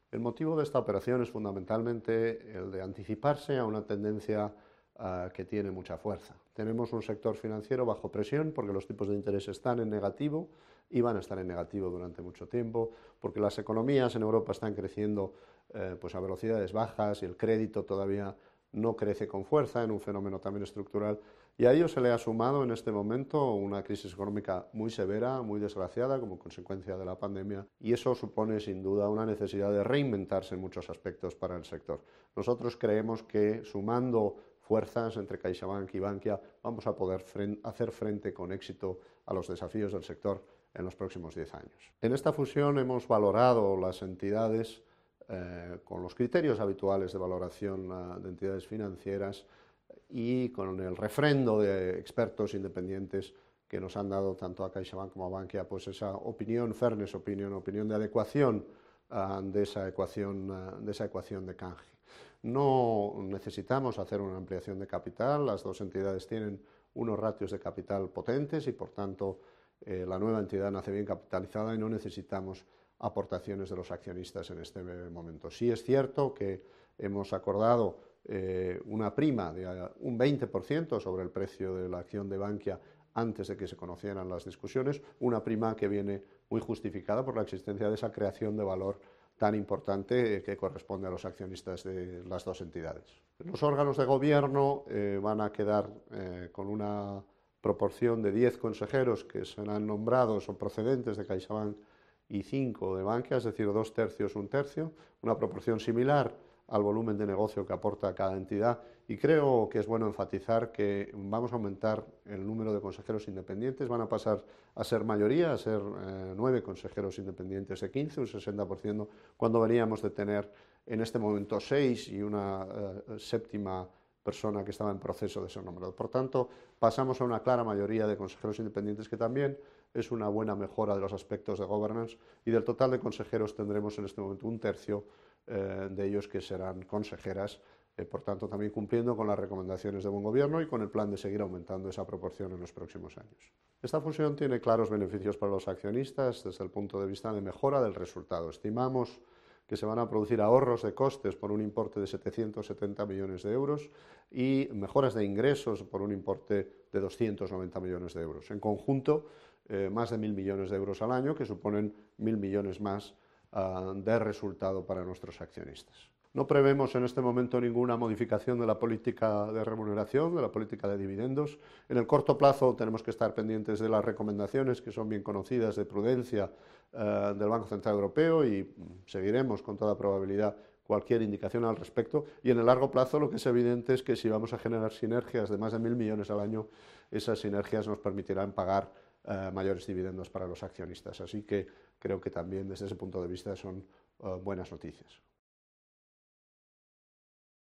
El motivo de esta operación es fundamentalmente el de anticiparse a una tendencia que tiene mucha fuerza. Tenemos un sector financiero bajo presión porque los tipos de interés están en negativo y van a estar en negativo durante mucho tiempo, porque las economías en Europa están creciendo pues a velocidades bajas y el crédito todavía no crece con fuerza, en un fenómeno también estructural, y a ello se le ha sumado en este momento una crisis económica muy severa, muy desgraciada como consecuencia de la pandemia, y eso supone sin duda una necesidad de reinventarse en muchos aspectos para el sector. Nosotros creemos que sumando fuerzas entre CaixaBank y Bankia vamos a poder hacer frente con éxito a los desafíos del sector en los próximos 10 años. En esta fusión hemos valorado las entidades con los criterios habituales de valoración de entidades financieras y con el refrendo de expertos independientes que nos han dado tanto a CaixaBank como a Bankia, pues esa opinión, fairness opinion, opinión de adecuación de esa ecuación de canje. No necesitamos hacer una ampliación de capital, las dos entidades tienen unos ratios de capital potentes y por tanto la nueva entidad nace bien capitalizada y no necesitamos aportaciones de los accionistas en este momento. Sí es cierto que hemos acordado una prima de un 20% sobre el precio de la acción de Bankia antes de que se conocieran las discusiones, una prima que viene muy justificada por la existencia de esa creación de valor tan importante que corresponde a los accionistas de las dos entidades. Los órganos de gobierno van a quedar con una proporción de 10 consejeros que serán nombrados o procedentes de CaixaBank y 5 de Bankia, es decir, 2 tercios, 1 tercio, una proporción similar al volumen de negocio que aporta cada entidad, y creo que es bueno enfatizar que vamos a aumentar el número de consejeros independientes, van a pasar a ser mayoría, a ser 9 consejeros independientes de 15, un 60%, cuando veníamos de tener en este momento 6 y una séptima persona que estaba en proceso de ser nombrado. Por tanto, pasamos a una clara mayoría de consejeros independientes, que también es una buena mejora de los aspectos de governance, y del total de consejeros tendremos en este momento 1 tercio de ellos que serán consejeras, por tanto también cumpliendo con las recomendaciones de buen gobierno y con el plan de seguir aumentando esa proporción en los próximos años. Esta fusión tiene claros beneficios para los accionistas desde el punto de vista de mejora del resultado. Estimamos que se van a producir ahorros de costes por un importe de 770 millones de euros y mejoras de ingresos por un importe de 290 millones de euros. En conjunto, más de 1.000 millones de euros al año, que suponen 1.000 millones más de resultado para nuestros accionistas. No prevemos en este momento ninguna modificación de la política de remuneración, de la política de dividendos. En el corto plazo tenemos que estar pendientes de las recomendaciones, que son bien conocidas, de prudencia del Banco Central Europeo, y seguiremos con toda probabilidad cualquier indicación al respecto. Y en el largo plazo lo que es evidente es que si vamos a generar sinergias de más de 1.000 millones al año, esas sinergias nos permitirán pagar mayores dividendos para los accionistas. Así que creo que también desde ese punto de vista son buenas noticias.